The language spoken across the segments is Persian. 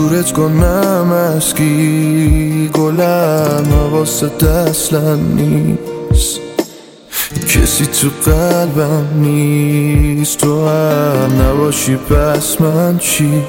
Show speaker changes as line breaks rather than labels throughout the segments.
دورت کنم از کی گلم حواست اصلا نیست، کسی تو قلبم نیست، تو هم نباشی پس من چی؟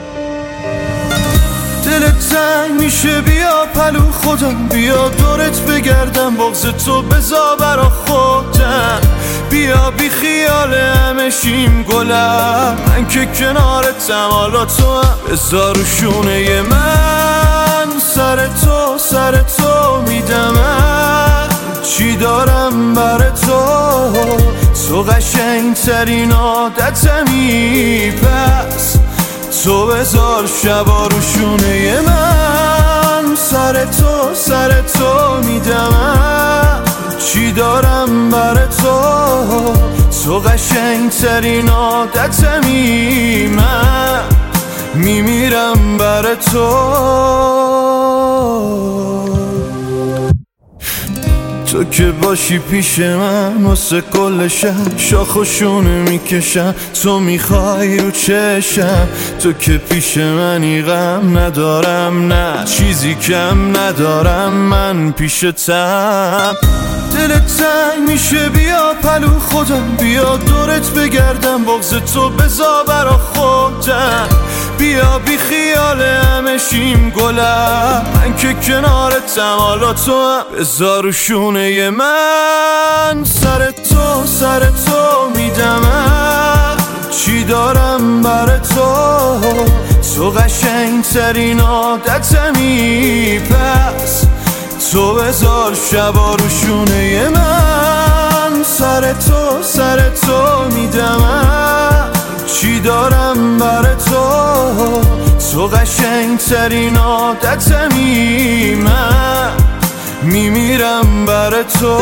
دلت تنگ میشه بیا پلو خودم، بیا دورت بگردم بغض تو بذار برا خودم، بیا بی خیال همه شیم گلم، من که کنارتم حالا تو هم بذار رو شونه من، سر تو میدم چی دارم بر تو قشنگ ترین عادتمی، پس تو بذار شبا رو شونه من، سر تو میدم چی دارم بر تو قشنگ ترین عادتمی، من میمیرم بر تو که باشی پیش من واسه کل شب شاخ و شونه میکشم، تو میخوای رو چشم، تو که پیش منی غم ندارم نه چیزی کم ندارم من پیشتم، دلت تنگ میشه بیا پلو خودم، بیا دورت بگردم بغض تو بذار برا خودم، بیا بی خیال همه شیم گلم، من که کنارتم حالا تو هم بذار رو شونه من، سر تو میدم چی دارم بر تو قشنگ ترین عادتمی، پس تو بذار شبا رو شونه من، سر تو میدم چی دارم بر تو قشنگ ترین عادتمی، من میمیرم بر تو.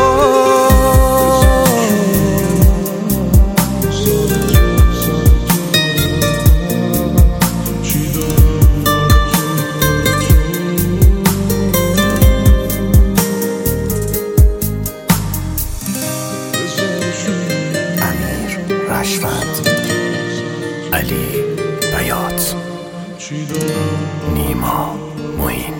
رشفت، علی بیات، نیما معین.